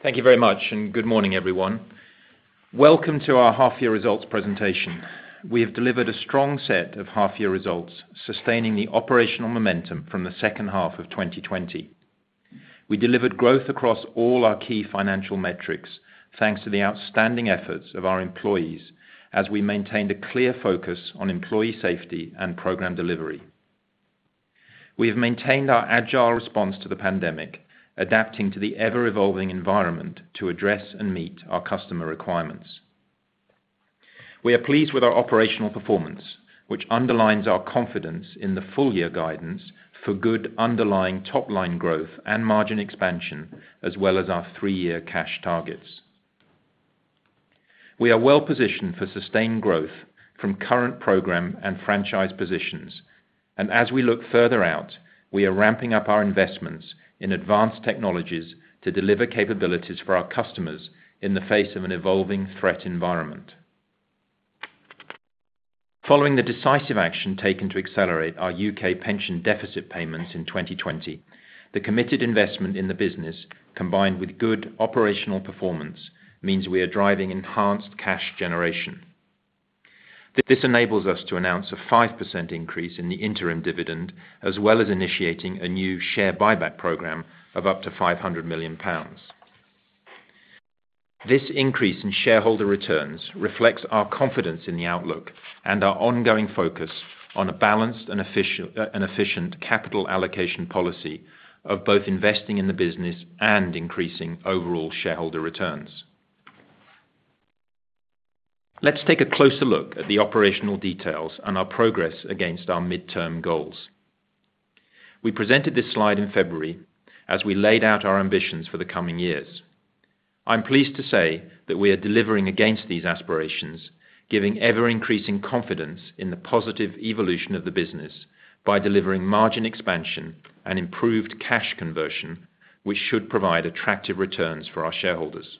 Thank you very much, and good morning, everyone. Welcome to our half-year results presentation. We have delivered a strong set of half-year results, sustaining the operational momentum from the second half of 2020. We delivered growth across all our key financial metrics, thanks to the outstanding efforts of our employees, as we maintained a clear focus on employee safety and program delivery. We have maintained our agile response to the pandemic, adapting to the ever-evolving environment to address and meet our customer requirements. We are pleased with our operational performance, which underlines our confidence in the full-year guidance for good underlying top-line growth and margin expansion, as well as our 3-year cash targets. We are well positioned for sustained growth from current program and franchise positions, and as we look further out, we are ramping up our investments in advanced technologies to deliver capabilities for our customers in the face of an evolving threat environment. Following the decisive action taken to accelerate our UK pension deficit payments in 2020, the committed investment in the business, combined with good operational performance, means we are driving enhanced cash generation. This enables us to announce a 5% increase in the interim dividend, as well as initiating a new share buyback program of up to £500 million. This increase in shareholder returns reflects our confidence in the outlook and our ongoing focus on a balanced and efficient capital allocation policy of both investing in the business and increasing overall shareholder returns. Let's take a closer look at the operational details and our progress against our midterm goals. We presented this slide in February as we laid out our ambitions for the coming years. I'm pleased to say that we are delivering against these aspirations, giving ever-increasing confidence in the positive evolution of the business by delivering margin expansion and improved cash conversion, which should provide attractive returns for our shareholders.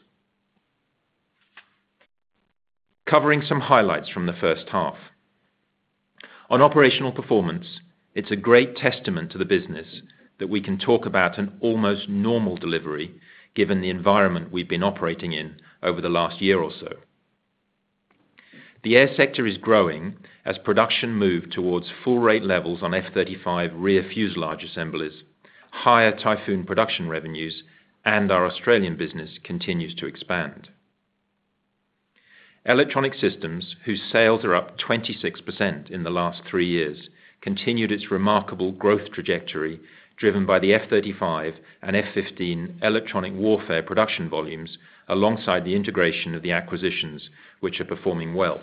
Covering some highlights from the first half. On operational performance, it's a great testament to the business that we can talk about an almost normal delivery given the environment we've been operating in over the last year or so. The air sector is growing as production moved towards full rate levels on F-35 rear fuselage assemblies, higher Typhoon production revenues, and our Australian business continues to expand. Electronic Systems, whose sales are up 26% in the last 3 years, continued its remarkable growth trajectory driven by the F-35 and F-15 electronic warfare production volumes alongside the integration of the acquisitions, which are performing well.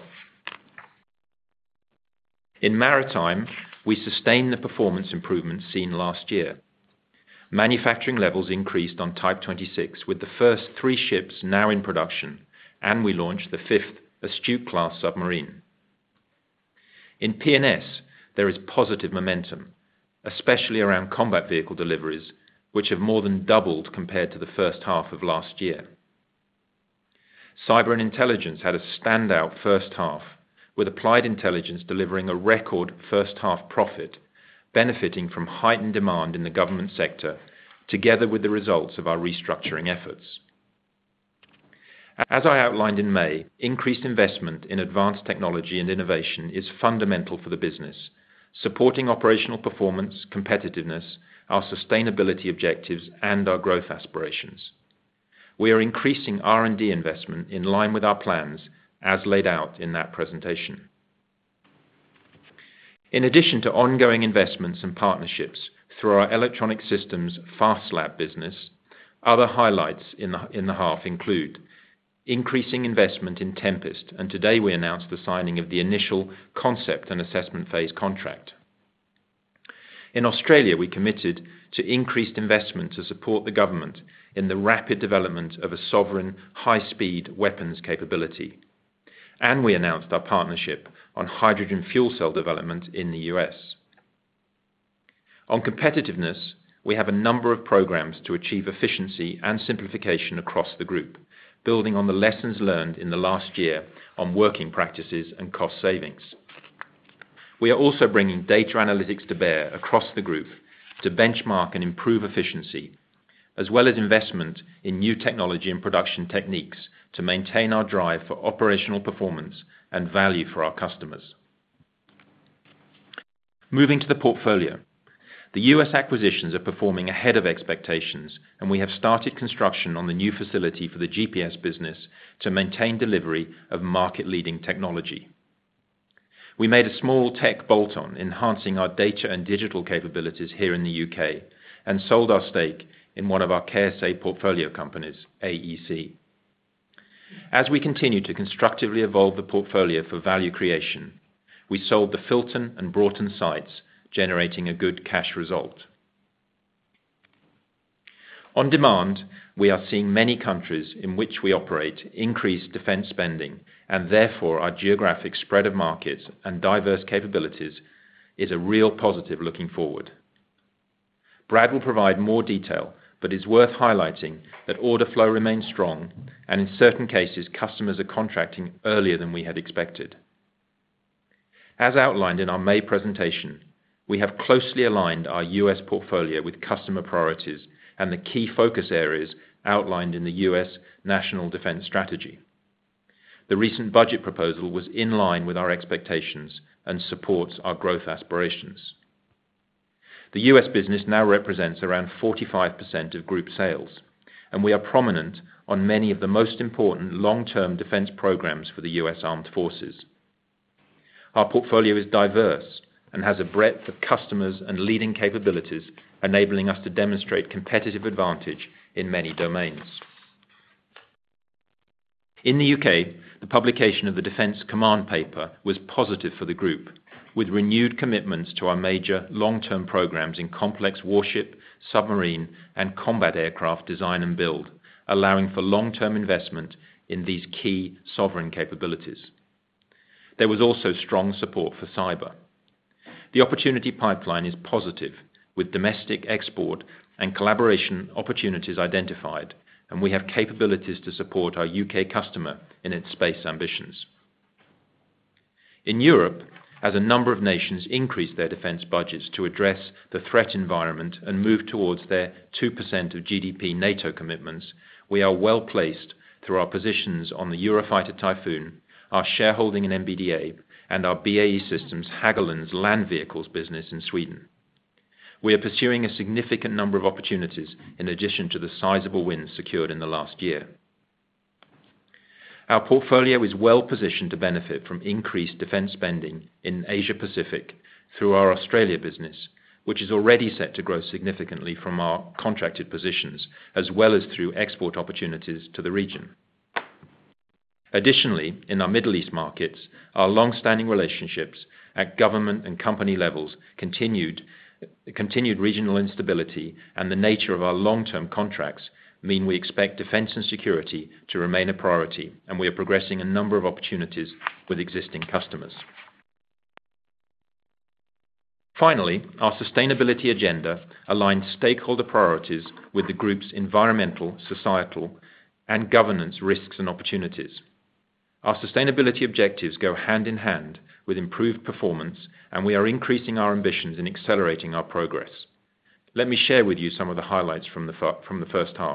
In Maritime, we sustained the performance improvements seen last year. Manufacturing levels increased on Type 26 with the first 3 ships now in production, and we launched the 5th Astute-class submarine. In P&S, there is positive momentum, especially around combat vehicle deliveries, which have more than doubled compared to the first half of last year. Cyber and Intelligence had a standout first half, with Applied Intelligence delivering a record first half profit, benefiting from heightened demand in the government sector, together with the results of our restructuring efforts. As I outlined in May, increased investment in advanced technology and innovation is fundamental for the business, supporting operational performance, competitiveness, our sustainability objectives, and our growth aspirations. We are increasing R&D investment in line with our plans, as laid out in that presentation. In addition to ongoing investments and partnerships through our Electronic Systems FastLab business, other highlights in the half include increasing investment in Tempest, and today we announced the signing of the initial concept and assessment phase contract. In Australia, we committed to increased investment to support the government in the rapid development of a sovereign high-speed weapons capability. And we announced our partnership on hydrogen fuel cell development in the US. On competitiveness, we have a number of programs to achieve efficiency and simplification across the group, building on the lessons learned in the last year on working practices and cost savings. We are also bringing data analytics to bear across the group to benchmark and improve efficiency, as well as investment in new technology and production techniques to maintain our drive for operational performance and value for our customers. Moving to the portfolio. The U.S. acquisitions are performing ahead of expectations, and we have started construction on the new facility for the GPS business to maintain delivery of market-leading technology. We made a small tech bolt-on, enhancing our data and digital capabilities here in the U.K., and sold our stake in one of our KSA portfolio companies, AEC. As we continue to constructively evolve the portfolio for value creation, we sold the Filton and Broughton sites, generating a good cash result. On demand, we are seeing many countries in which we operate increase defense spending, and therefore our geographic spread of markets and diverse capabilities is a real positive looking forward. Brad will provide more detail, but it's worth highlighting that order flow remains strong, and in certain cases, customers are contracting earlier than we had expected. As outlined in our May presentation, we have closely aligned our U.S. portfolio with customer priorities and the key focus areas outlined in the U.S. National Defense Strategy. The recent budget proposal was in line with our expectations and supports our growth aspirations. The U.S. business now represents around 45% of group sales, and we are prominent on many of the most important long-term defense programs for the U.S. Armed Forces. Our portfolio is diverse and has a breadth of customers and leading capabilities, enabling us to demonstrate competitive advantage in many domains. In the UK, the publication of the Defence Command Paper was positive for the group, with renewed commitments to our major long-term programs in complex warship, submarine, and combat aircraft design and build, allowing for long-term investment in these key sovereign capabilities. There was also strong support for cyber. The opportunity pipeline is positive, with domestic export and collaboration opportunities identified, and we have capabilities to support our UK customer in its space ambitions. In Europe, as a number of nations increase their defence budgets to address the threat environment and move towards their 2% of GDP NATO commitments, we are well placed through our positions on the Eurofighter Typhoon, our shareholding in MBDA, and our BAE Systems Hägglunds land vehicles business in Sweden. We are pursuing a significant number of opportunities in addition to the sizable wins secured in the last year. Our portfolio is well positioned to benefit from increased defence spending in Asia Pacific through our Australia business, which is already set to grow significantly from our contracted positions, as well as through export opportunities to the region. Additionally, in our Middle East markets, our long-standing relationships at government and company levels, continued regional instability, and the nature of our long-term contracts mean we expect defence and security to remain a priority, and we are progressing a number of opportunities with existing customers. Finally, our sustainability agenda aligns stakeholder priorities with the group's environmental, societal, and governance risks and opportunities. Our sustainability objectives go hand in hand with improved performance, and we are increasing our ambitions in accelerating our progress. Let me share with you some of the highlights from the first half.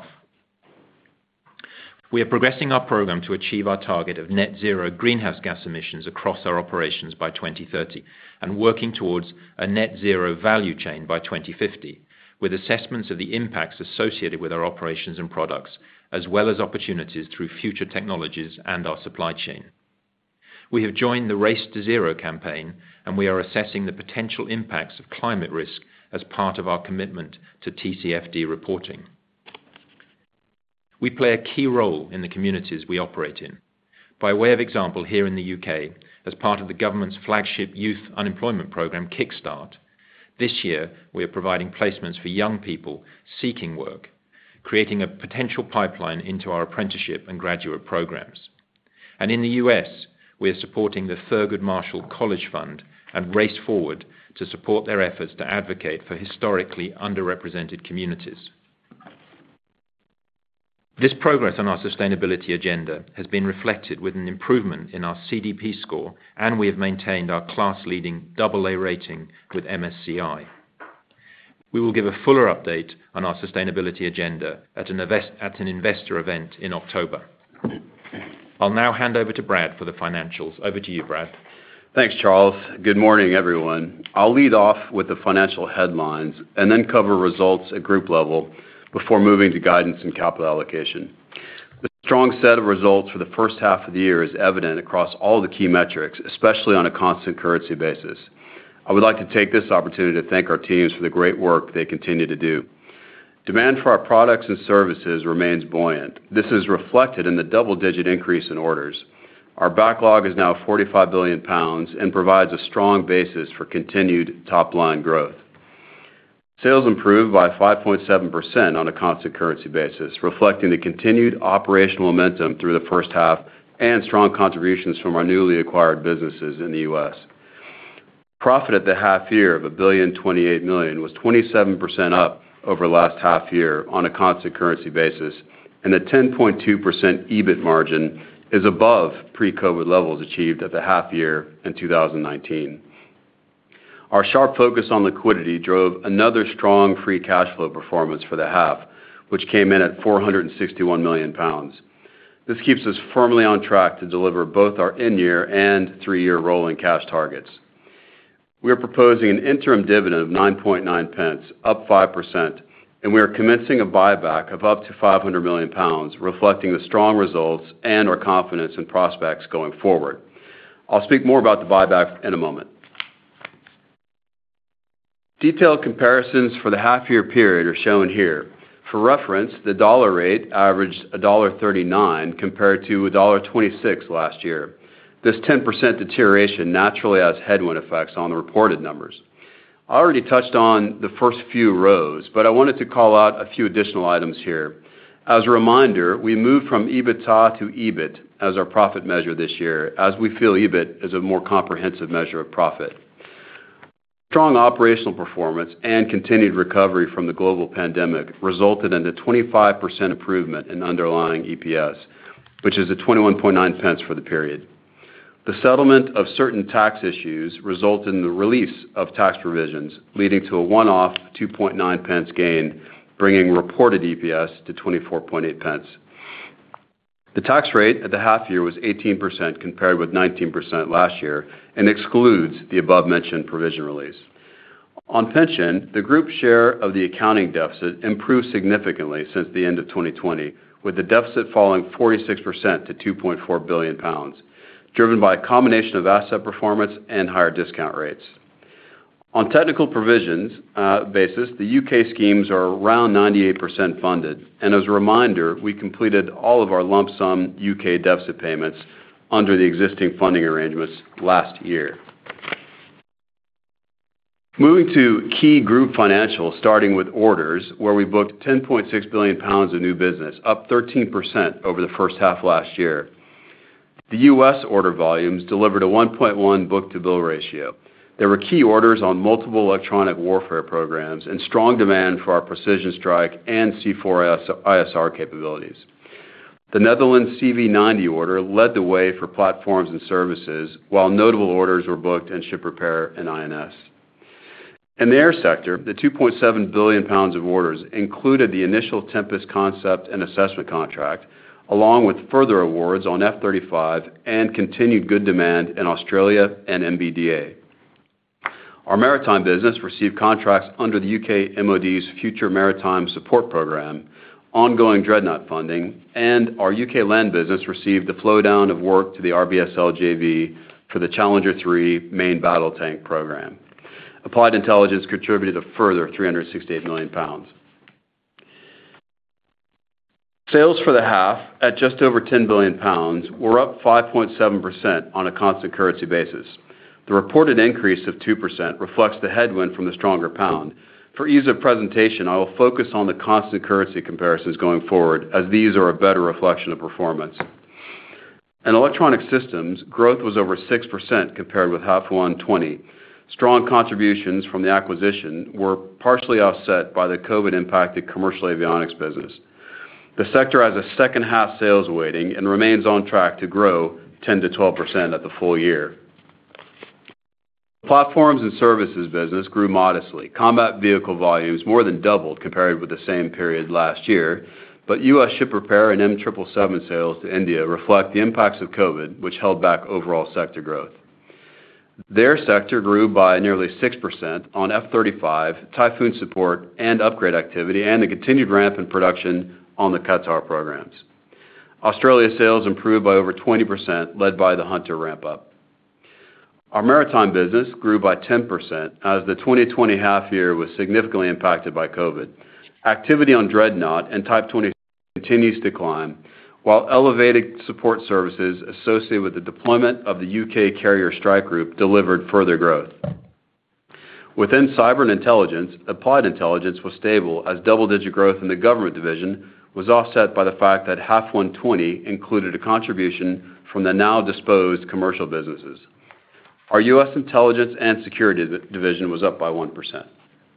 We are progressing our program to achieve our target of net zero greenhouse gas emissions across our operations by 2030 and working towards a net zero value chain by 2050, with assessments of the impacts associated with our operations and products, as well as opportunities through future technologies and our supply chain. We have joined the Race to Zero campaign, and we are assessing the potential impacts of climate risk as part of our commitment to TCFD reporting. We play a key role in the communities we operate in. By way of example, here in the UK, as part of the government's flagship youth unemployment programme Kickstart, this year we are providing placements for young people seeking work, creating a potential pipeline into our apprenticeship and graduate programs. And in the US, we are supporting the Thurgood Marshall College Fund and Race Forward to support their efforts to advocate for historically underrepresented communities. This progress on our sustainability agenda has been reflected with an improvement in our CDP score, and we have maintained our class-leading AA rating with MSCI. we will give a fuller update on our sustainability agenda at an investor event in October. I'll now hand over to Brad for the financials. Over to you, Brad. Thanks, Charles. Good morning, everyone. I'll lead off with the financial headlines and then cover results at group level before moving to guidance and capital allocation. The strong set of results for the first half of the year is evident across all the key metrics, especially on a constant currency basis. I would like to take this opportunity to thank our teams for the great work they continue to do. Demand for our products and services remains buoyant. This is reflected in the double-digit increase in orders. Our backlog is now 45 billion pounds and provides a strong basis for continued top-line growth. Sales improved by 5.7% on a constant currency basis, reflecting the continued operational momentum through the first half and strong contributions from our newly acquired businesses in the U.S. Profit at the half year of $1.028 billion was 27% up over last half year on a constant currency basis, and the 10.2% EBIT margin is above pre-COVID levels achieved at the half year in 2019. Our sharp focus on liquidity drove another strong free cash flow performance for the half, which came in at 461 million pounds. This keeps us firmly on track to deliver both our in-year and three-year rolling cash targets. We are proposing an interim dividend of 9.9 pence, up 5%, and we are commencing a buyback of up to 500 million pounds, reflecting the strong results and our confidence in prospects going forward. I'll speak more about the buyback in a moment. Detailed comparisons for the half-year period are shown here. For reference, the dollar rate averaged $1.39 compared to $1.26 last year. This 10% deterioration naturally has headwind effects on the reported numbers. I already touched on the first few rows, but I wanted to call out a few additional items here. As a reminder, we moved from EBITDA to EBIT as our profit measure this year, as we feel EBIT is a more comprehensive measure of profit. Strong operational performance and continued recovery from the global pandemic resulted in a 25% improvement in underlying EPS, which is at 21.9 pence for the period. The settlement of certain tax issues resulted in the release of tax provisions, leading to a one-off 2.9 pence gain, bringing reported EPS to 24.8 pence. The tax rate at the half year was 18% compared with 19% last year and excludes the above-mentioned provision release. On pension, the group share of the accounting deficit improved significantly since the end of 2020, with the deficit falling 46% to 2.4 billion pounds, driven by a combination of asset performance and higher discount rates. On technical provisions basis, the UK schemes are around 98% funded, and as a reminder, we completed all of our lump sum UK deficit payments under the existing funding arrangements last year. Moving to key group financials, starting with orders, where we booked 10.6 billion pounds of new business, up 13% over the first half last year. The U.S. order volumes delivered a 1.1 book-to-bill ratio. There were key orders on multiple electronic warfare programs and strong demand for our precision strike and C4ISR capabilities. The Netherlands CV90 order led the way for platforms and services, while notable orders were booked in ship repair and INS. In the air sector, the 2.7 billion pounds of orders included the initial Tempest concept and assessment contract, along with further awards on F-35 and continued good demand in Australia and MBDA. Our maritime business received contracts under the UK MOD's Future Maritime Support Programme, ongoing Dreadnought funding, and our UK land business received the flow-down of work to the RBSL JV for the Challenger 3 main battle tank program. Applied Intelligence contributed a further 368 million pounds. Sales for the half, at just over 10 billion pounds, were up 5.7% on a constant currency basis. The reported increase of 2% reflects the headwind from the stronger pound. For ease of presentation, I will focus on the constant currency comparisons going forward, as these are a better reflection of performance. In Electronic Systems, growth was over 6% compared with half 120. Strong contributions from the acquisition were partially offset by the COVID-impacted commercial avionics business. The sector has a second half sales weighting and remains on track to grow 10 to 12% at the full year. Platforms and Services business grew modestly. Combat vehicle volumes more than doubled compared with the same period last year, but U.S. ship repair and M777 sales to India reflect the impacts of COVID, which held back overall sector growth. Their sector grew by nearly 6% on F-35, Typhoon support and upgrade activity, and the continued ramp in production on the Qatar programs. Australia sales improved by over 20%, led by the Hunter ramp-up. Our maritime business grew by 10% as the 2020 half year was significantly impacted by COVID. Activity on Dreadnought and Type 26 continues to climb, while elevated support services associated with the deployment of the UK Carrier Strike Group delivered further growth. Within cyber and intelligence, applied intelligence was stable as double-digit growth in the government division was offset by the fact that half 120 included a contribution from the now disposed commercial businesses. Our U.S. intelligence and security division was up by 1%.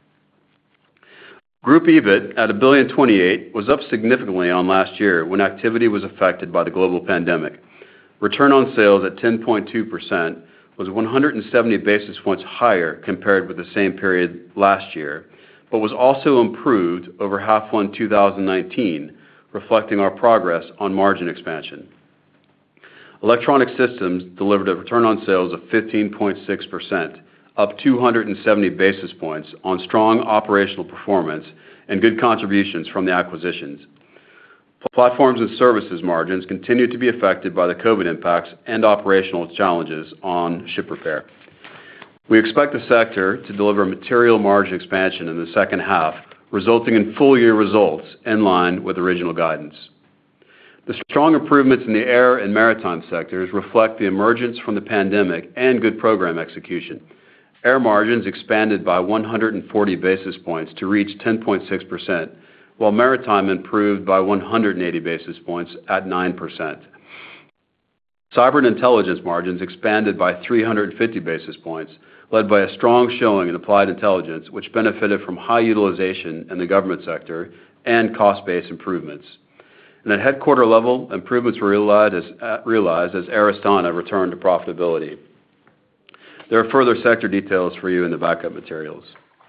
Group EBIT at $1.28 billion was up significantly on last year when activity was affected by the global pandemic. Return on sales at 10.2% was 170 basis points higher compared with the same period last year, but was also improved over half one 2019, reflecting our progress on margin expansion. Electronic Systems delivered a return on sales of 15.6%, up 270 basis points on strong operational performance and good contributions from the acquisitions. Platforms and Services margins continued to be affected by the COVID impacts and operational challenges on ship repair. We expect the sector to deliver material margin expansion in the second half, resulting in full-year results in line with original guidance. The strong improvements in the air and maritime sectors reflect the emergence from the pandemic and good program execution. Air margins expanded by 140 basis points to reach 10.6%, while maritime improved by 180 basis points at 9%. Cyber and intelligence margins expanded by 350 basis points, led by a strong showing in applied intelligence, which benefited from high utilization in the government sector and cost-based improvements. And at headquarter level, improvements were realized as Air Astana returned to profitability. There are further sector details for you in the backup materials.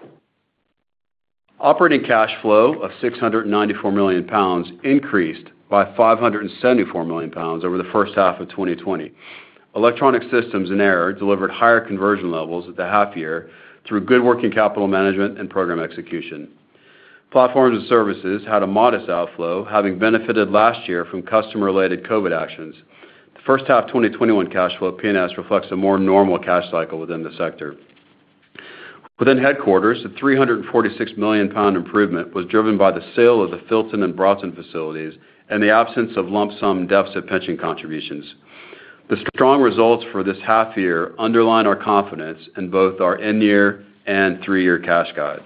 Operating cash flow of £694 million increased by £574 million over the first half of 2020. Electronic Systems and Air delivered higher conversion levels at the half year through good working capital management and program execution. Platforms and Services had a modest outflow, having benefited last year from customer-related COVID actions. The first half 2021 cash flow P&S reflects a more normal cash cycle within the sector. Within headquarters, the £346 million improvement was driven by the sale of the Filton and Broughton facilities and the absence of lump sum deficit pension contributions. The strong results for this half year underline our confidence in both our in-year and three-year cash guides.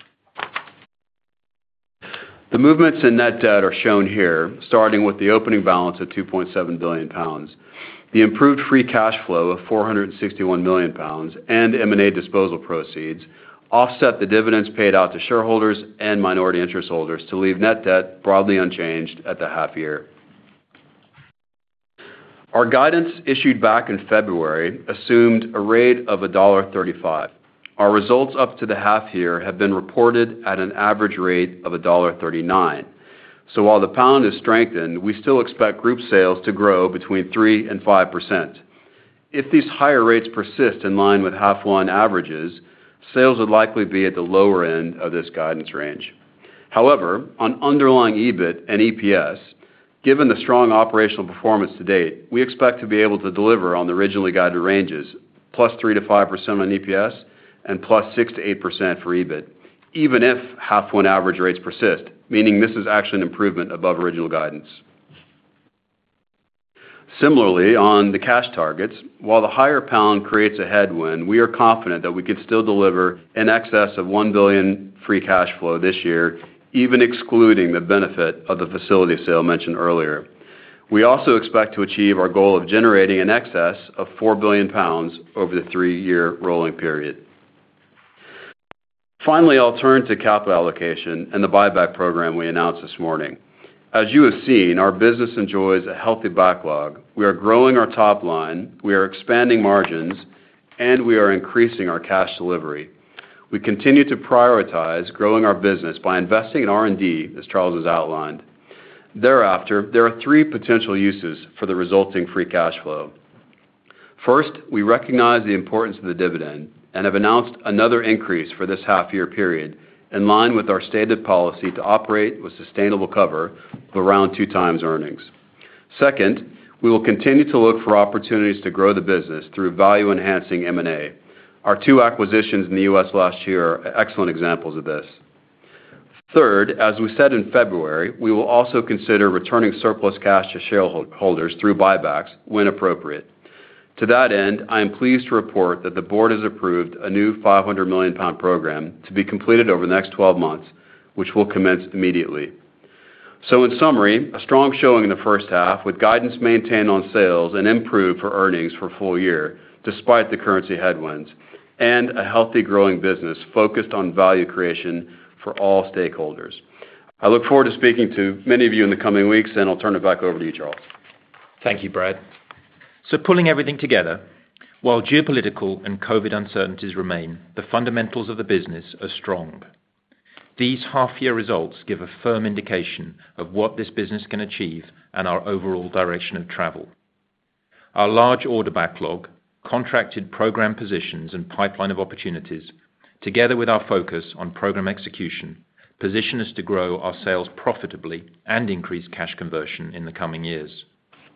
The movements in net debt are shown here, starting with the opening balance of £2.7 billion. The improved free cash flow of £461 million and M&A disposal proceeds offset the dividends paid out to shareholders and minority interest holders to leave net debt broadly unchanged at the half year. Our guidance issued back in February assumed a rate of $1.35. Our results up to the half year have been reported at an average rate of $1.39. So while the pound is strengthened, we still expect group sales to grow between 3% and 5%. If these higher rates persist in line with half one averages, sales would likely be at the lower end of this guidance range. However, on underlying EBIT and EPS, given the strong operational performance to date, we expect to be able to deliver on the originally guided ranges, plus 3 to 5% on EPS and plus 6 to 8% for EBIT, even if half one average rates persist, meaning this is actually an improvement above original guidance. Similarly, on the cash targets, while the higher pound creates a headwind, we are confident that we can still deliver in excess of $1 billion free cash flow this year, even excluding the benefit of the facility sale mentioned earlier. We also expect to achieve our goal of generating in excess of £4 billion over the 3-year rolling period. Finally, I'll turn to capital allocation and the buyback program we announced this morning. As you have seen, our business enjoys a healthy backlog. We are growing our top line, we are expanding margins, and we are increasing our cash delivery. We continue to prioritize growing our business by investing in R&D, as Charles has outlined. Thereafter, there are three potential uses for the resulting free cash flow. First, we recognize the importance of the dividend and have announced another increase for this half-year period in line with our stated policy to operate with sustainable cover of around 2 times earnings. Second, we will continue to look for opportunities to grow the business through value-enhancing M&A. Our 2 acquisitions in the U.S. last year are excellent examples of this. Third, as we said in February, we will also consider returning surplus cash to shareholders through buybacks when appropriate. To that end, I am pleased to report that the board has approved a new £500 million program to be completed over the next 12 months, which will commence immediately. So in summary, a strong showing in the first half with guidance maintained on sales and improved for earnings for full year, despite the currency headwinds, and a healthy growing business focused on value creation for all stakeholders. I look forward to speaking to many of you in the coming weeks, and I'll turn it back over to you, Charles. Thank you, Brad. So pulling everything together, while geopolitical and COVID uncertainties remain, the fundamentals of the business are strong. These half-year results give a firm indication of what this business can achieve and our overall direction of travel. Our large order backlog, contracted program positions and pipeline of opportunities, together with our focus on program execution, position us to grow our sales profitably and increase cash conversion in the coming years.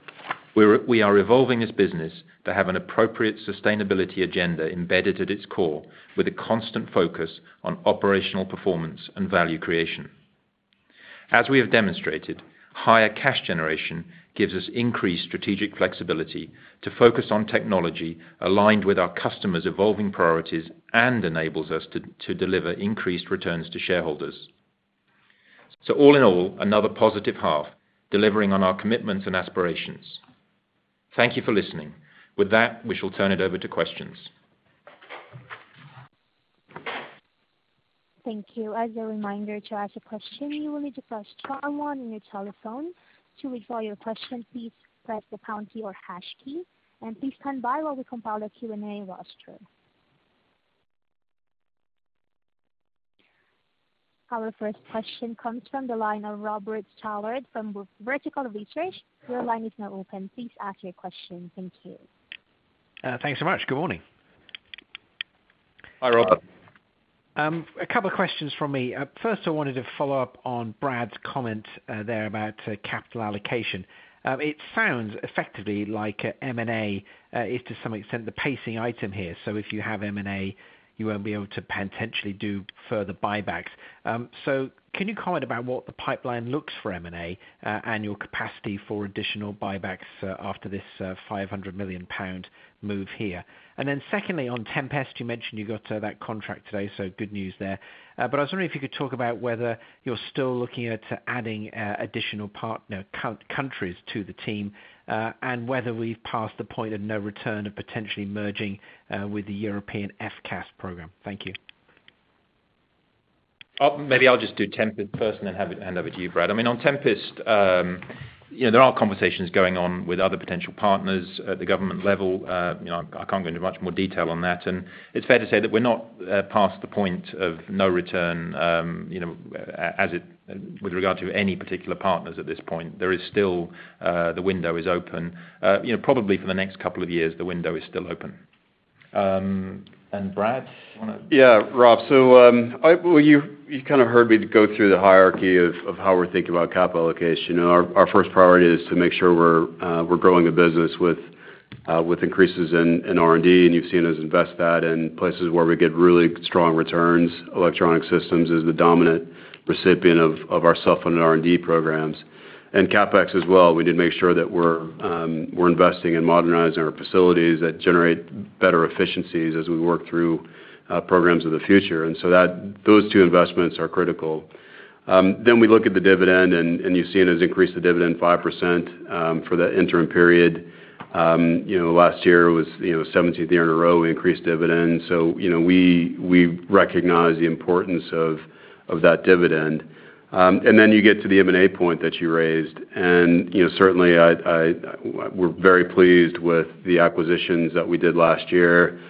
We are evolving this business to have an appropriate sustainability agenda embedded at its core with a constant focus on operational performance and value creation. As we have demonstrated, higher cash generation gives us increased strategic flexibility to focus on technology aligned with our customers' evolving priorities and enables us to deliver increased returns to shareholders. So all in all, another positive half, delivering on our commitments and aspirations. Thank you for listening. With that, we shall turn it over to questions. Thank you. As a reminder, to ask a question, you will need to press star 1 on your telephone. To withdraw your question, please press the pound key or hash key. And please stand by while we compile a Q&A roster. Our first question comes from the line of Robert Stallard from Vertical Research. Your line is now open. Please ask your question. Thank you. Thanks so much. Good morning. Hi, Rob. A couple of questions from me. First, I wanted to follow up on Brad's comment there about capital allocation. It sounds effectively like M&A is to some extent the pacing item here. So if you have M&A, you won't be able to potentially do further buybacks. So can you comment about what the pipeline looks for M&A and your capacity for additional buybacks after this £500 million move here? And then secondly, on Tempest, you mentioned you got that contract today, so good news there. But I was wondering if you could talk about whether you're still looking at adding additional partner countries to the team and whether we've passed the point of no return of potentially merging with the European FCAS program. Thank you. Maybe I'll just do Tempest first and then hand over to you, Brad. I mean, on Tempest, there are conversations going on with other potential partners at the government level. I can't go into much more detail on that. And it's fair to say that we're not past the point of no return, with regard to any particular partners at this point. There is still, the window is open. Probably for the next couple of years, the window is still open. And Brad, you want to? Yeah, Rob. So you kind of heard me go through the hierarchy of how we're thinking about capital allocation. Our first priority is to make sure we're growing the business with increases in R&D, and you've seen us invest that in places where we get really strong returns. Electronic Systems is the dominant recipient of our self-funded R&D programs. And CapEx as well. We need to make sure that we're investing in modernizing our facilities that generate better efficiencies as we work through programs of the future. And so those 2 investments are critical. Then we look at the dividend, and you've seen us increase the dividend 5% for the interim period. Last year was 17th year in a row we increased dividends. So we recognize the importance of that dividend. And then you get to the M&A point that you raised, and certainly we're very pleased with the acquisitions that we did last year.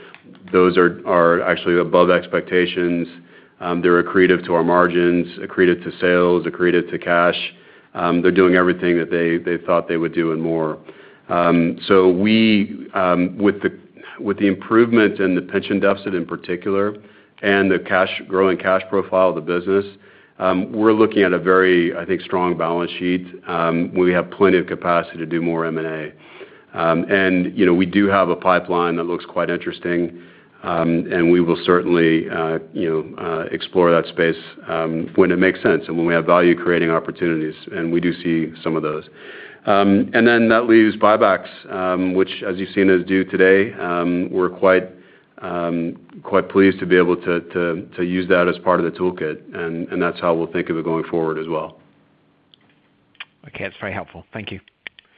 Those are actually above expectations. They're accretive to our margins, accretive to sales, accretive to cash. They're doing everything that they thought they would do and more. So we, with the improvement in the pension deficit in particular and the growing cash profile of the business, we're looking at a very, I think, strong balance sheet. We have plenty of capacity to do more M&A. And, we do have a pipeline that looks quite interesting, and we will certainly, explore that space when it makes sense and when we have value-creating opportunities, and we do see some of those. And then that leaves buybacks, which, as you've seen us do today, we're quite pleased to be able to use that as part of the toolkit, and that's how we'll think of it going forward as well. Okay, that's very helpful. Thank you.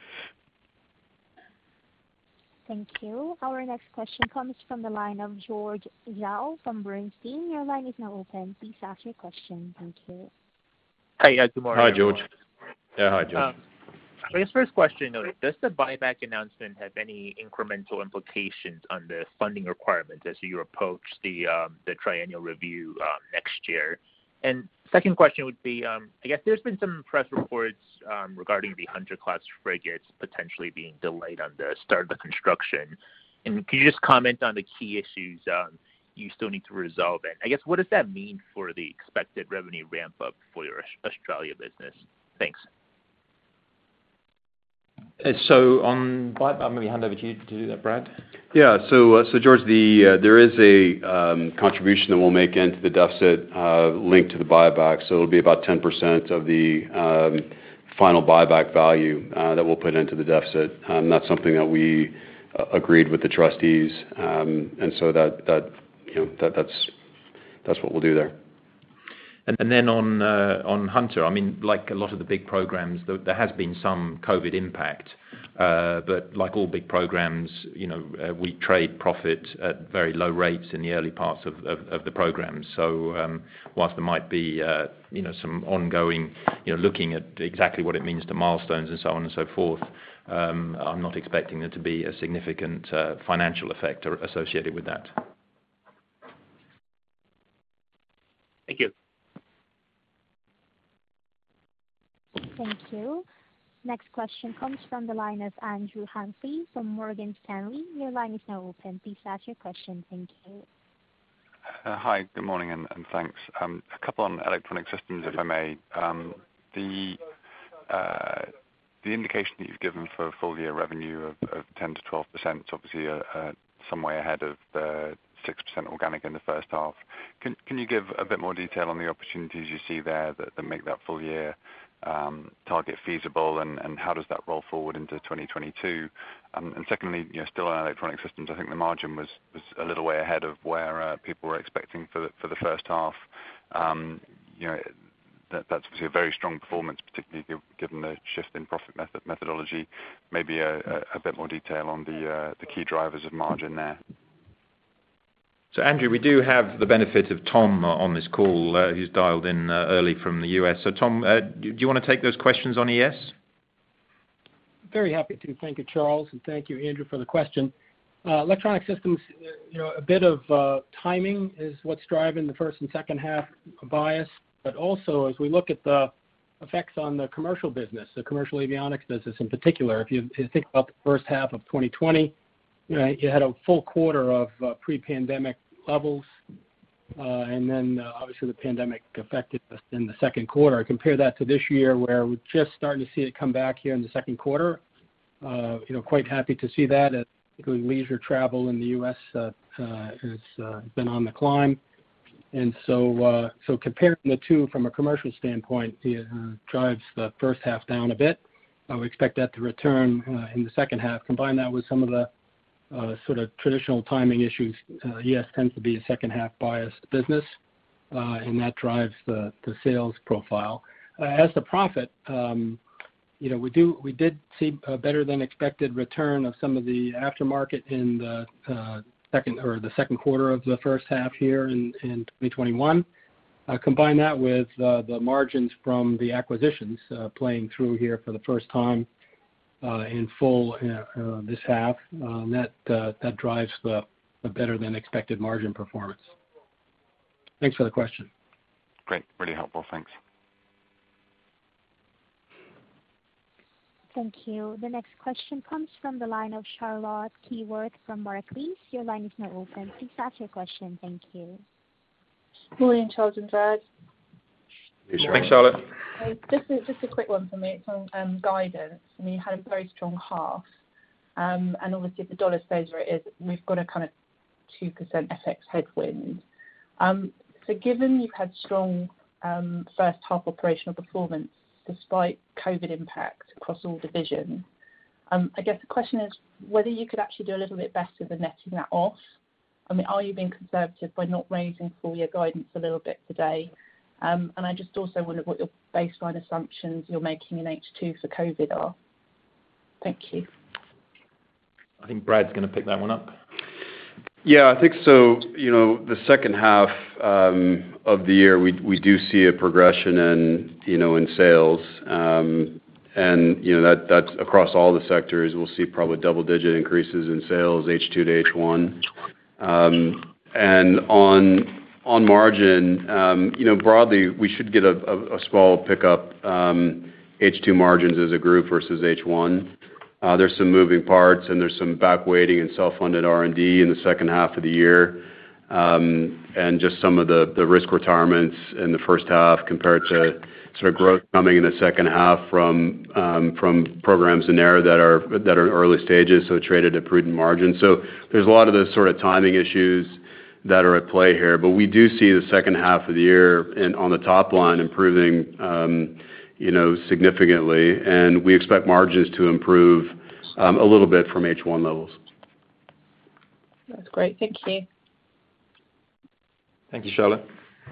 Thank you. Our next question comes from the line of George Zhao from Bernstein. Your line is now open. Please ask your question. Thank you. Hi, good morning. Hi, George. Yeah, hi, George. I guess first question, does the buyback announcement have any incremental implications on the funding requirements as you approach the triennial review next year? And second question would be, I guess there's been some press reports regarding the Hunter-class frigates potentially being delayed on the start of the construction. And could you just comment on the key issues you still need to resolve? And I guess what does that mean for the expected revenue ramp up for your Australia business? Thanks. So on buyback, maybe hand over to you to do that, Brad. Yeah. So George, there is a contribution that we'll make into the deficit linked to the buyback. So it'll be about 10% of the final buyback value that we'll put into the deficit. That's something that we agreed with the trustees, and so that's what we'll do there. And then on Hunter, I mean, like a lot of the big programs, there has been some COVID impact, but like all big programs, we trade profit at very low rates in the early parts of the programs. So whilst there might be some ongoing looking at exactly what it means to milestones and so on and so forth, I'm not expecting there to be a significant financial effect associated with that. Thank you. Thank you. Next question comes from the line of Andrew Humphrey from Morgan Stanley. Your line is now open. Please ask your question. Thank you. Hi, good morning, and thanks. A couple on Electronic Systems, if I may. The indication that you've given for full year revenue of 10 to 12%, obviously some way ahead of the 6% organic in the first half. Can you give a bit more detail on the opportunities you see there that make that full year target feasible, and how does that roll forward into 2022? And secondly, still on Electronic Systems, I think the margin was a little way ahead of where people were expecting for the first half. That's obviously a very strong performance, particularly given the shift in profit methodology. Maybe a bit more detail on the key drivers of margin there. So, Andrew, we do have the benefit of Tom on this call, who's dialed in early from the US. So, Tom, do you want to take those questions on ES? Very happy to. Thank you, Charles, and thank you, Andrew, for the question. Electronic Systems, a bit of timing is what's driving the first and second half bias, but also as we look at the effects on the commercial business, the commercial avionics business in particular. If you think about the first half of 2020, you had a full quarter of pre-pandemic levels, and then obviously the pandemic affected us in the second quarter. Compare that to this year, where we're just starting to see it come back here in the second quarter. Quite happy to see that, particularly leisure travel in the U.S. has been on the climb. And so comparing the two from a commercial standpoint drives the first half down a bit. We expect that to return in the second half. Combine that with some of the sort of traditional timing issues. ES tends to be a second half biased business, and that drives the sales profile. As the profit, we did see a better than expected return of some of the aftermarket in the second quarter of the first half here in 2021. Combine that with the margins from the acquisitions playing through here for the first time in full this half. That drives the better than expected margin performance. Thanks for the question. Great. Really helpful. Thanks. Thank you. The next question comes from the line of Charlotte Keyworth from Barclays. Your line is now open. Please ask your question. Thank you. Morning, Charles and Brad. Thanks, Charlotte. Just a quick one for me. It's on guidance. I mean, you had a very strong half, and obviously if the dollar stays where it is, we've got a kind of 2% FX headwind. So given you've had strong first half operational performance despite COVID impact across all divisions, I guess the question is whether you could actually do a little bit better than netting that off. I mean, are you being conservative by not raising full year guidance a little bit today? And I just also wonder what your baseline assumptions you're making in H2 for COVID are. Thank you. I think Brad's going to pick that one up. Yeah, I think so. The second half of the year, we do see a progression in sales, and that's across all the sectors. We'll see probably double-digit increases in sales H2 to H1, and on margin, broadly, we should get a small pickup H2 margins as a group versus H1. There's some moving parts, and there's some back weighting and self-funded R&D in the second half of the year, and just some of the risk retirements in the first half compared to sort of growth coming in the second half from programs in there that are in early stages, so traded at prudent margin. So there's a lot of those sort of timing issues that are at play here, but we do see the second half of the year on the top line improving significantly, and we expect margins to improve a little bit from H1 levels. That's great. Thank you. Thank you, Charlotte.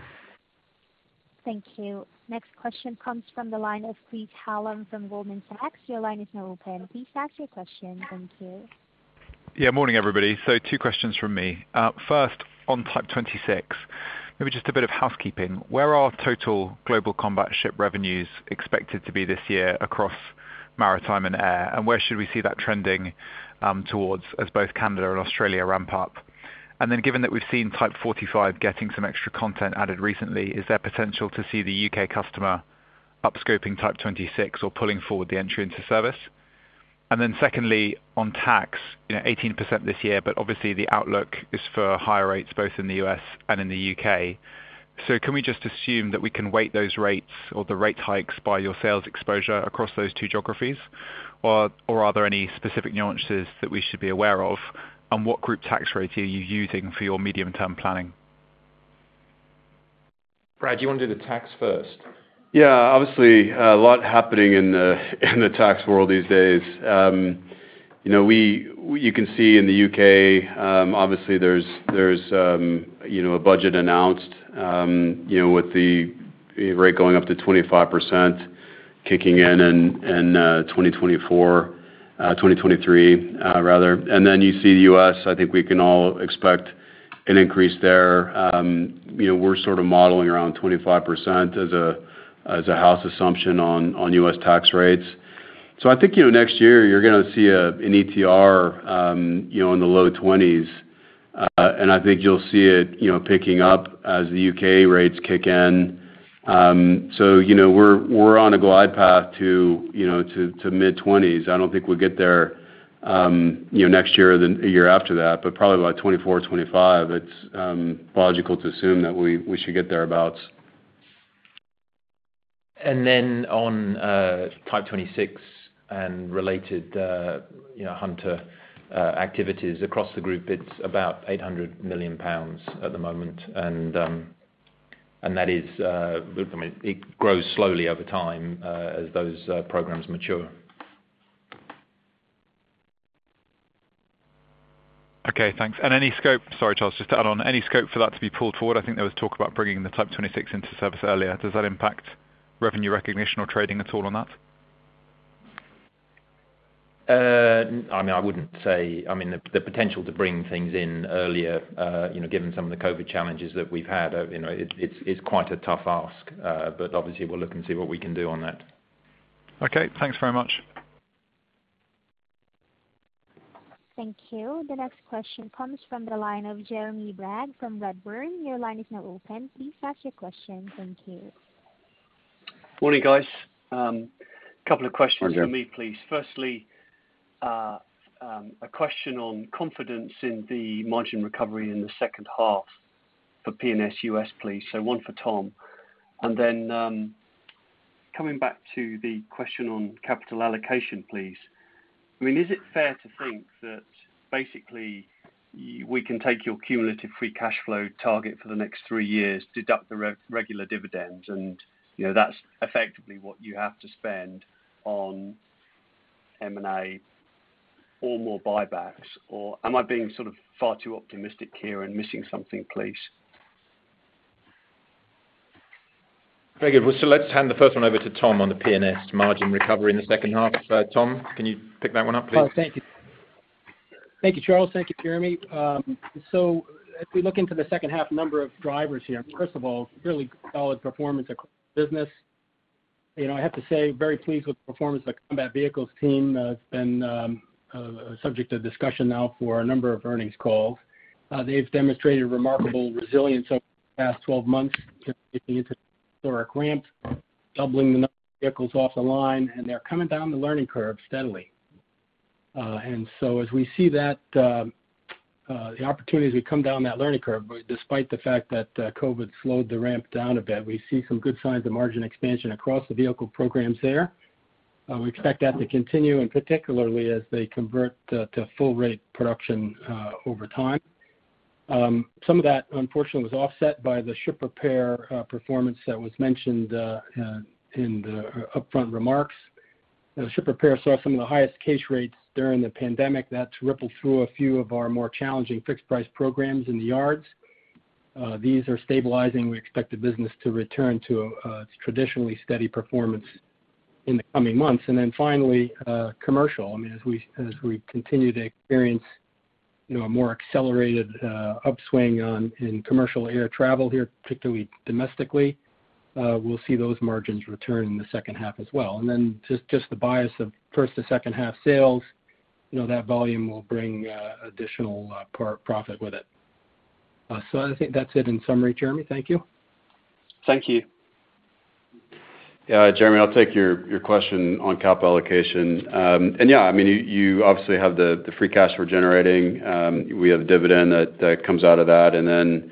Thank you. Next question comes from the line of Chris Hallam from Goldman Sachs. Your line is now open. Please ask your question. Thank you. Yeah, morning, everybody. So 2 questions from me. First, on Type 26, maybe just a bit of housekeeping. Where are total global combat ship revenues expected to be this year across maritime and air, and where should we see that trending towards as both Canada and Australia ramp up? And then given that we've seen Type 45 getting some extra content added recently, is there potential to see the UK customer upscoping Type 26 or pulling forward the entry into service? And then secondly, on tax, 18% this year, but obviously the outlook is for higher rates both in the US and in the UK. So can we just assume that we can weight those rates or the rate hikes by your sales exposure across those 2 geographies? Or are there any specific nuances that we should be aware of? And what group tax rate are you using for your medium-term planning? Brad, do you want to do the tax first? Yeah, obviously a lot happening in the tax world these days. You can see in the UK, obviously there's a budget announced, with the rate going up to 25%, kicking in 2023 rather, and then you see the US. I think we can all expect an increase there. We're sort of modeling around 25% as a house assumption on U.S. tax rates. So I think, next year you're going to see an ETR, in the low 20s, and I think you'll see it, picking up as the UK rates kick in. So, we're on a glide path to mid 20s. I don't think we'll get there, next year or the year after that, but probably by 24, 25. It's logical to assume that we should get thereabouts. And then on Type 26 and related, Hunter activities across the group, it's about £800 million at the moment, and that is, it grows slowly over time as those programs mature. Okay, thanks. And any scope, sorry Charles, just to add on, any scope for that to be pulled forward? I think there was talk about bringing the Type 26 into service earlier. Does that impact revenue recognition or trading at all on that? I wouldn't say. The potential to bring things in earlier, given some of the COVID challenges that we've had, it's quite a tough ask. But obviously we'll look and see what we can do on that. Okay, thanks very much. Thank you. The next question comes from the line of Jeremy Bragg from Redburn. Your line is now open. Please ask your question. Thank you. Morning, guys. Couple of questions from me, please. Firstly, a question on confidence in the margin recovery in the second half for P&S US, please. So one for Tom. And then coming back to the question on capital allocation, please. I mean, is it fair to think that basically we can take your cumulative free cash flow target for the next 3 years, deduct the regular dividends, and that's effectively what you have to spend on M&A or more buybacks? Or am I being sort of far too optimistic here and missing something, please? Very good. Well, so let's hand the first one over to Tom on the P&S margin recovery in the second half. Tom, can you pick that one up, please? Thank you. Thank you, Charles. Thank you, Jeremy. So if we look into the second half, number of drivers here. First of all, really solid performance across the business. I have to say, very pleased with the performance of the combat vehicles team. It's been a subject of discussion now for a number of earnings calls. They've demonstrated remarkable resilience over the past 12 months, getting into historic ramp, doubling the number of vehicles off the line, and they're coming down the learning curve steadily. And so as we see that, the opportunities we come down that learning curve, despite the fact that COVID slowed the ramp down a bit, we see some good signs of margin expansion across the vehicle programs there. We expect that to continue, and particularly as they convert to full rate production over time. Some of that, unfortunately, was offset by the ship repair performance that was mentioned in the upfront remarks. Ship repair saw some of the highest case rates during the pandemic. That's rippled through a few of our more challenging fixed price programs in the yards. These are stabilizing. We expect the business to return to its traditionally steady performance in the coming months. And then finally, commercial. I mean, as we continue to experience a more accelerated upswing in commercial air travel here, particularly domestically, we'll see those margins return in the second half as well. And then just the bias of first to second half sales, that volume will bring additional profit with it. So I think that's it in summary, Jeremy. Thank you. Thank you. Yeah, Jeremy, I'll take your question on capital allocation. And yeah, I mean, you obviously have the free cash we're generating. We have a dividend that comes out of that. And then,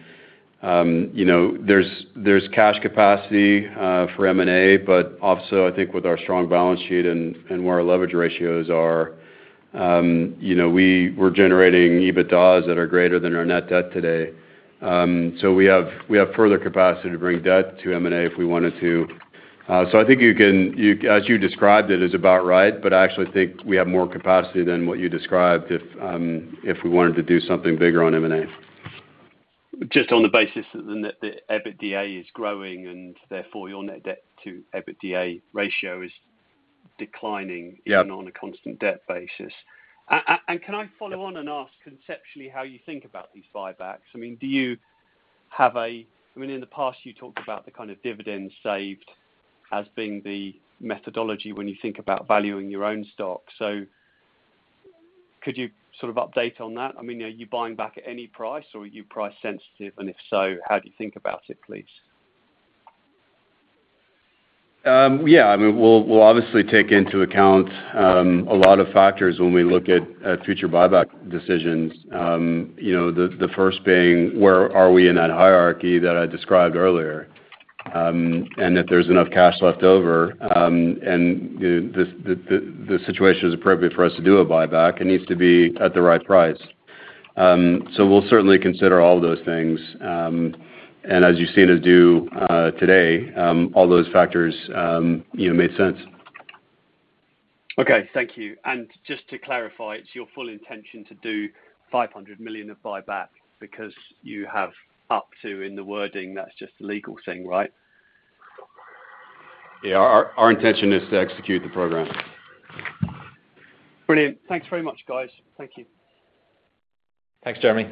there's cash capacity for M&A, but also I think with our strong balance sheet and where our leverage ratios are, we're generating EBITDAs that are greater than our net debt today. So we have further capacity to bring debt to M&A if we wanted to. So I think as you described it, is about right, but I actually think we have more capacity than what you described if we wanted to do something bigger on M&A. Just on the basis that the EBITDA is growing and therefore your net debt to EBITDA ratio is declining even on a constant debt basis. And can I follow on and ask conceptually how you think about these buybacks? I mean, do you have in the past you talked about the kind of dividends saved as being the methodology when you think about valuing your own stock. So could you sort of update on that? I mean, are you buying back at any price or are you price sensitive? And if so, how do you think about it, please? Yeah, I mean, we'll obviously take into account a lot of factors when we look at future buyback decisions. The first being, where are we in that hierarchy that I described earlier? And if there's enough cash left over, and the situation is appropriate for us to do a buyback, it needs to be at the right price. So we'll certainly consider all of those things. And as you've seen us do today, all those factors, made sense. Okay, thank you. And just to clarify, it's your full intention to do 500 million of buyback because you have up to in the wording, that's just a legal thing, right? Yeah, our intention is to execute the program. Brilliant. Thanks very much, guys. Thank you. Thanks, Jeremy.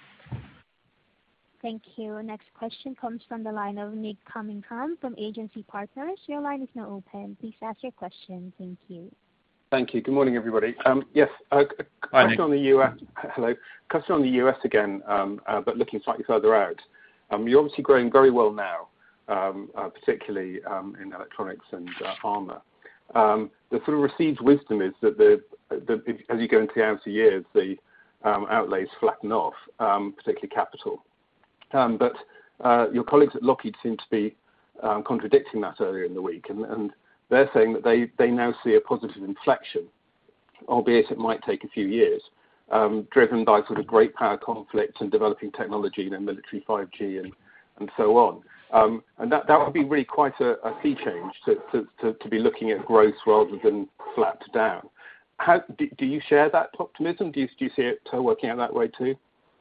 Thank you. Next question comes from the line of Nick Cunningham from Agency Partners. Your line is now open. Please ask your question. Thank you. Thank you. Good morning, everybody. Yes, question on the U.S. Hello. Question on the U.S. again, but looking slightly further out. You're obviously growing very well now, particularly in electronics and armor. The sort of received wisdom is that as you go into the outer years, the outlays flatten off, particularly capital. But your colleagues at Lockheed seem to be contradicting that earlier in the week, and they're saying that they now see a positive inflection, albeit it might take a few years, driven by sort of great power conflict and developing technology, military 5G and so on. And that would be really quite a sea change to be looking at growth rather than flat to down. Do you share that optimism? Do you see it working out that way too?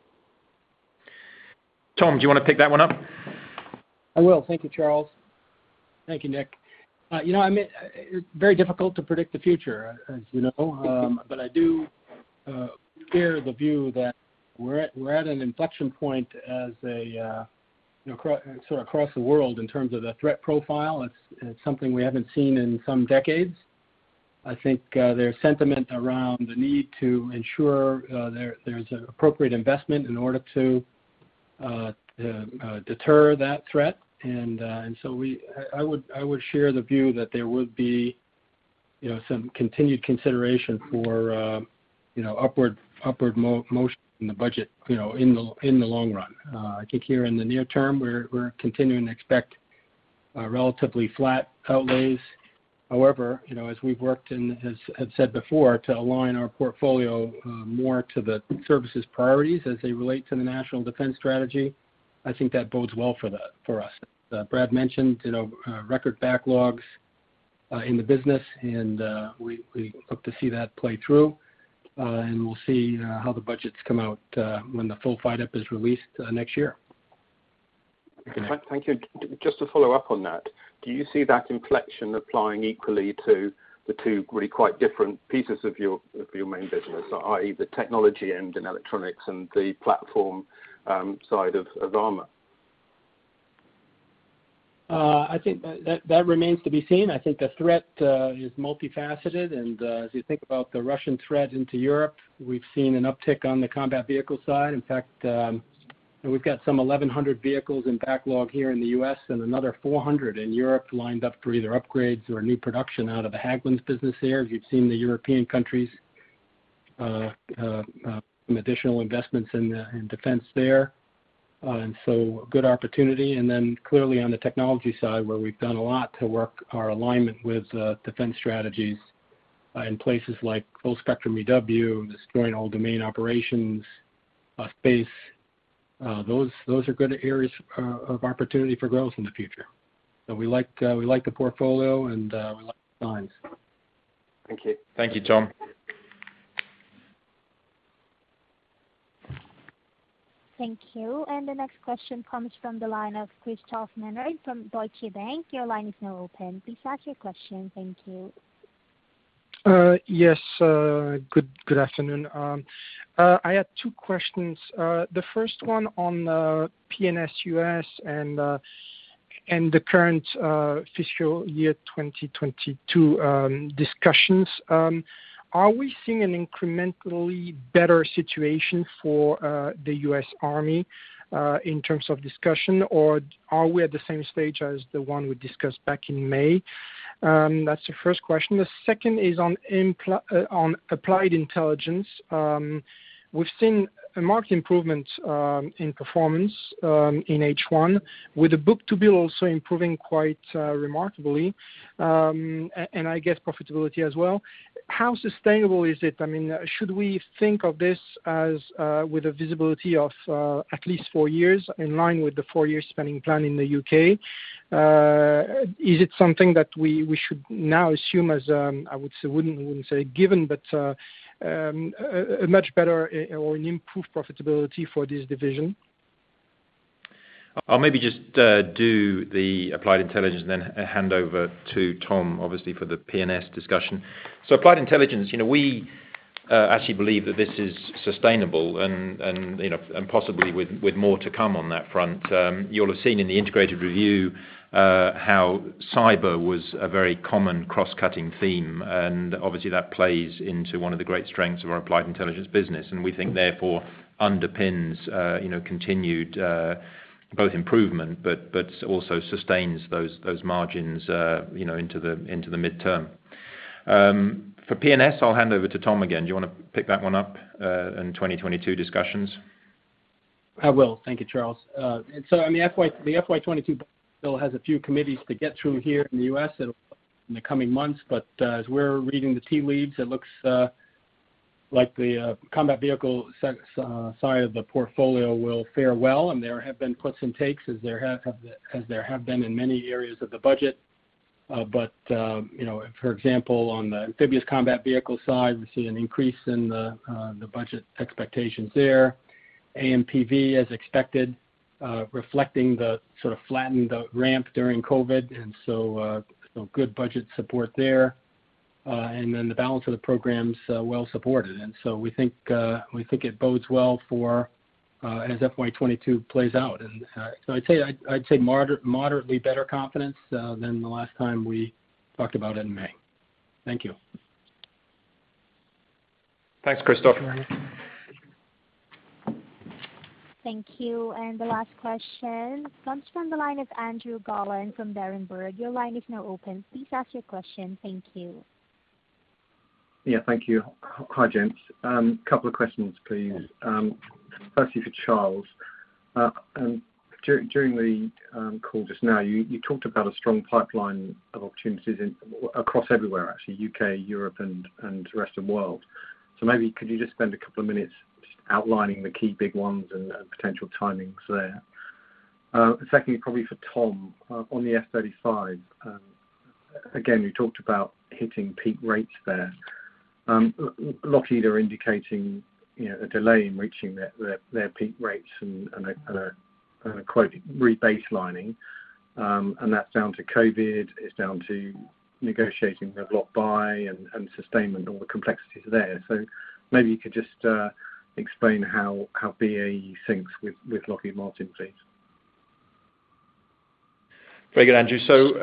Tom, do you want to pick that one up? I will. Thank you, Charles. Thank you, Nick. It's very difficult to predict the future, as you know, but I do share the view that we're at an inflection point as sort of across the world in terms of the threat profile. It's something we haven't seen in some decades. I think there's sentiment around the need to ensure there's an appropriate investment in order to deter that threat, and so I would share the view that there would be some continued consideration for upward motion in the budget in the long run. I think here in the near term we're continuing to expect relatively flat outlays. However, as we've worked and have said before, to align our portfolio more to the services priorities as they relate to the National Defense Strategy, I think that bodes well for us. Brad mentioned, record backlogs in the business, and we look to see that play through, and we'll see how the budgets come out when the full FYDP is released next year. Thank you. Just to follow up on that, do you see that inflection applying equally to the two really quite different pieces of your main business, i.e. the technology end in electronics and the platform side of armor? I think that remains to be seen. I think the threat is multifaceted, and as you think about the Russian threat into Europe, we've seen an uptick on the combat vehicle side. In fact, we've got some 1,100 vehicles in backlog here in the U.S. and another 400 in Europe lined up for either upgrades or new production out of the Hägglunds business there. You've seen the European countries some additional investments in defense there. And so good opportunity. And then clearly on the technology side, where we've done a lot to work our alignment with defense strategies in places like full spectrum EW, this joint all domain operations, space. Those are good areas of opportunity for growth in the future. So we like the portfolio, and we like the signs. Thank you. Thank you, Tom. Thank you. And the next question comes from the line of Christophe Menard from Deutsche Bank. Your line is now open. Please ask your question. Thank you. Yes, good afternoon. I had two questions. The first one on P&S US and the current fiscal year 2022 discussions. Are we seeing an incrementally better situation for the U.S. Army in terms of discussion, or are we at the same stage as the one we discussed back in May? That's the first question. The second is on Applied Intelligence. We've seen a marked improvement in performance in H1, with the book-to-bill also improving quite remarkably, and I guess profitability as well. How sustainable is it? I mean, should we think of this as with a visibility of at least 4 years, in line with the 4-year spending plan in the UK? Is it something that we should now assume as I wouldn't say given, but a much better or an improved profitability for this division? I'll maybe just do the Applied Intelligence and then hand over to Tom, obviously, for the P&S discussion. So Applied Intelligence, we actually believe that this is sustainable and possibly with more to come on that front. You'll have seen in the integrated review how cyber was a very common cross-cutting theme, and obviously that plays into one of the great strengths of our Applied Intelligence business, and we think therefore underpins continued both improvement, but also sustains those margins into the midterm. For P&S, I'll hand over to Tom again. Do you want to pick that one up in 2022 discussions? I will. Thank you, Charles. The FY22 bill has a few committees to get through here in the U.S. in the coming months, but as we're reading the tea leaves, it looks like the combat vehicle side of the portfolio will fare well, and there have been puts and takes as there have been in many areas of the budget. For example, on the amphibious combat vehicle side, we see an increase in the budget expectations there. AMPV, as expected, reflecting the sort of flattened ramp during COVID, and so good budget support there. And then the balance of the programs well supported, and so we think it bodes well for as FY22 plays out. And so I'd say moderately better confidence than the last time we talked about it in May. Thank you. Thanks, Christophe. Thank you. And the last question comes from the line of Andrew Gollan from Berenberg. Your line is now open. Please ask your question. Thank you. Yeah, thank you. Hi, gents. Couple of questions, please. Firstly for Charles. During the call just now, you talked about a strong pipeline of opportunities across everywhere, actually, UK, Europe, and the rest of the world. So maybe could you just spend a couple of minutes just outlining the key big ones and potential timings there? Secondly, probably for Tom, on the F-35, again, you talked about hitting peak rates there. Lockheed are indicating a delay in reaching their peak rates and a quote rebaselining, and that's down to COVID, it's down to negotiating the block buy and sustainment, all the complexities there. So maybe you could just explain how BAE syncs with Lockheed Martin, please. Very good, Andrew. So,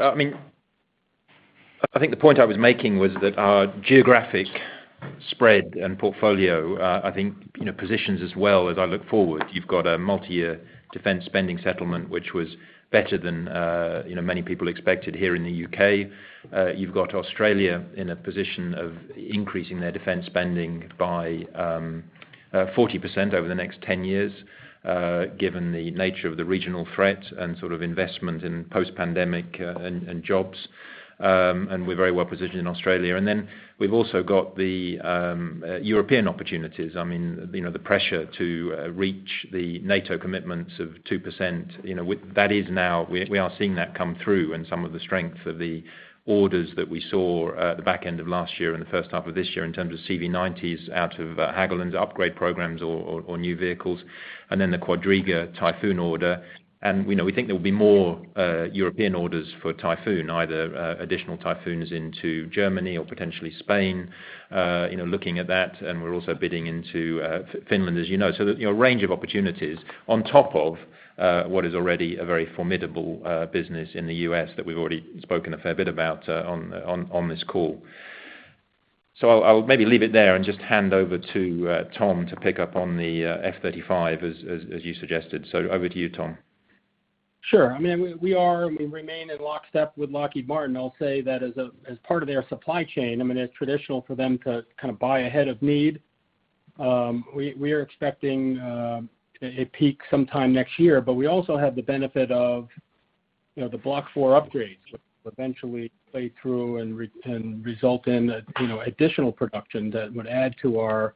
I think the point I was making was that our geographic spread and portfolio, positions as well as I look forward. You've got a multi-year defence spending settlement, which was better than many people expected here in the UK. You've got Australia in a position of increasing their defence spending by 40% over the next 10 years, given the nature of the regional threat and sort of investment in post-pandemic and jobs. And we're very well positioned in Australia. And then we've also got the European opportunities. The pressure to reach the NATO commitments of 2%, that is now, we are seeing that come through, and some of the strength of the orders that we saw at the back end of last year and the first half of this year in terms of CV90s out of Hägglunds upgrade programs or new vehicles, and then the Quadriga Typhoon order. And we think there will be more European orders for Typhoon, either additional Typhoons into Germany or potentially Spain, looking at that. And we're also bidding into Finland, as you know. So a range of opportunities on top of what is already a very formidable business in the US that we've already spoken a fair bit about on this call. So I'll maybe leave it there and just hand over to Tom to pick up on the F-35 as you suggested. So over to you, Tom. Sure. We remain in lockstep with Lockheed Martin. I'll say that as part of their supply chain, it's traditional for them to kind of buy ahead of need. We are expecting a peak sometime next year, but we also have the benefit of the Block 4 upgrades, which will eventually play through and result in additional production that would add to our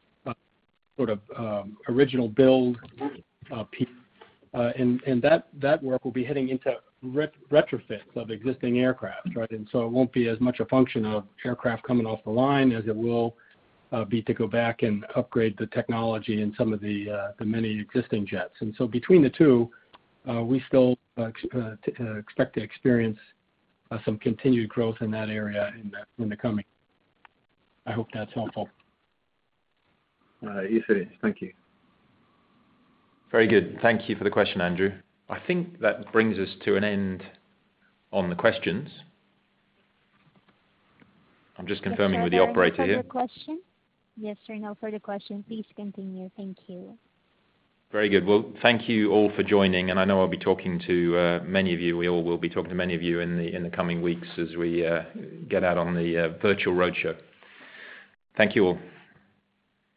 original build peak. And that work will be heading into retrofits of existing aircraft, right? And so it won't be as much a function of aircraft coming off the line as it will be to go back and upgrade the technology in some of the many existing jets. And so between the two, we still expect to experience some continued growth in that area in the coming. I hope that's helpful. Yes, it is. Thank you. Very good. Thank you for the question, Andrew. I think that brings us to an end on the questions. I'm just confirming with the Yes, sir, operator no here. further question? Yes, sir, no further question. Please continue. Thank you. Very good. Well, thank you all for joining, and I know I'll be talking to many of you. We all will be talking to many of you in the coming weeks as we get out on the virtual roadshow. Thank you all.